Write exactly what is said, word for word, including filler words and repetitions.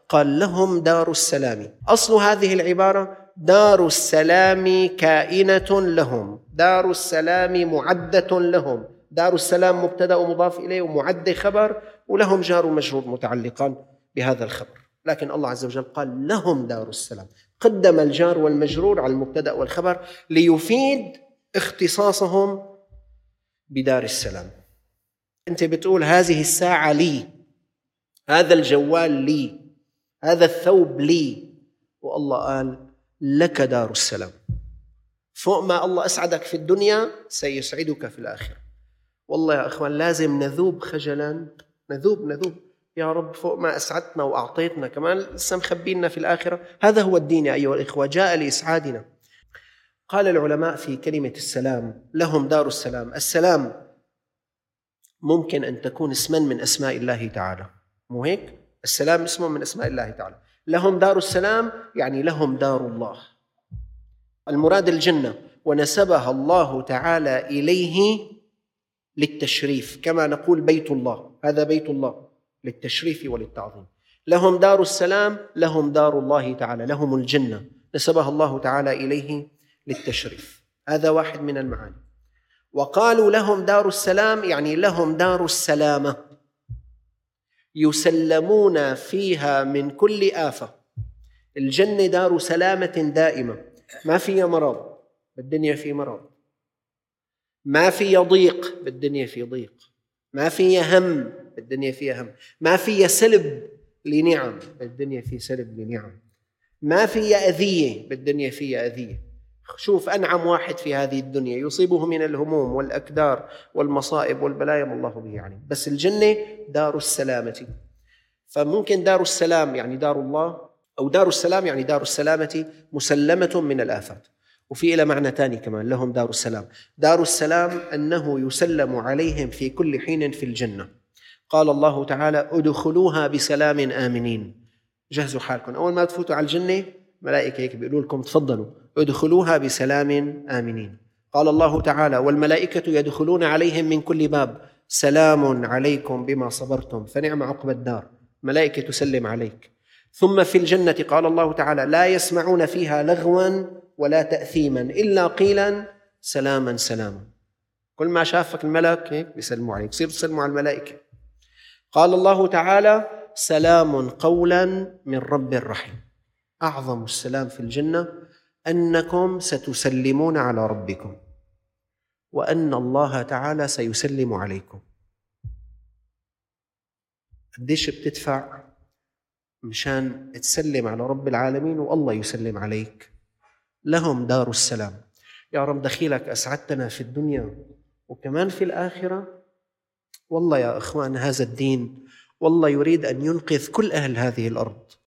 قال لهم دار السلام. أصل هذه العبارة دار السلام كائنة لهم، دار السلام معدة لهم. دار السلام مبتدأ ومضاف إليه ومعد خبر، ولهم جار ومجرور متعلقان بهذا الخبر. لكن الله عز وجل قال لهم دار السلام، قدم الجار والمجرور على المبتدأ والخبر ليفيد اختصاصهم بدار السلام. أنت بتقول هذه الساعة لي، هذا الجوال لي، هذا الثوب لي، والله قال لك دار السلام. فوق ما الله أسعدك في الدنيا سيسعدك في الآخرة. والله يا أخوان لازم نذوب خجلا، نذوب نذوب يا رب فوق ما أسعدتنا وأعطيتنا كمان لسه مخبينا في الآخرة. هذا هو الدين يا أيها الإخوة، جاء لإسعادنا. قال العلماء في كلمة السلام لهم دار السلام، السلام ممكن أن تكون اسما من أسماء الله تعالى، مو هيك؟ السلام اسم من أسماء الله تعالى. لهم دار السلام يعني لهم دار الله، المراد الجنة، ونسبها الله تعالى إليه للتشريف، كما نقول بيت الله، هذا بيت الله للتشريف وللتعظيم. لهم دار السلام، لهم دار الله تعالى، لهم الجنة نسبها الله تعالى إليه للتشريف. هذا واحد من المعاني. وقالوا لهم دار السلام يعني لهم دار السلامة، يسلمون فيها من كل آفة. الجنة دار سلامة دائمة، ما فيها مرض، بالدنيا في مرض، ما فيها ضيق، بالدنيا في ضيق، ما فيها هم، بالدنيا فيها هم، ما فيها سلب لنعم، بالدنيا في سلب لنعم، ما فيها أذية، بالدنيا فيها أذية. شوف أنعم واحد في هذه الدنيا يصيبه من الهموم والأكدار والمصائب والبلايا ما الله به يعني، بس الجنة دار السلامة. فممكن دار السلام يعني دار الله، أو دار السلام يعني دار السلامة مسلمة من الآفات. وفي إلى معنى تاني كمان لهم دار السلام، دار السلام أنه يسلم عليهم في كل حين في الجنة. قال الله تعالى ادخلوها بسلام آمنين. جهزوا حالكم، أول ما تفوتوا على الجنة ملائكة هيك بيقولوا لكم تفضلوا ادخلوها بسلام آمنين. قال الله تعالى والملائكة يدخلون عليهم من كل باب سلام عليكم بما صبرتم فنعم عقبى الدار. ملائكة تسلم عليك. ثم في الجنة قال الله تعالى لا يسمعون فيها لغوا ولا تأثيما إلا قيلا سلاما سلاما. كل ما شافك الملك هيك بيسلموا عليك، صير تسلموا على الملائكة. قال الله تعالى سلام قولا من رب رحيم. أعظم السلام في الجنة أنكم ستسلمون على ربكم، وأن الله تعالى سيسلم عليكم. قديش بتدفع مشان تسلم على رب العالمين والله يسلم عليك؟ لهم دار السلام. يا رب دخيلك أسعدتنا في الدنيا وكمان في الآخرة. والله يا إخوان هذا الدين والله يريد أن ينقذ كل أهل هذه الأرض.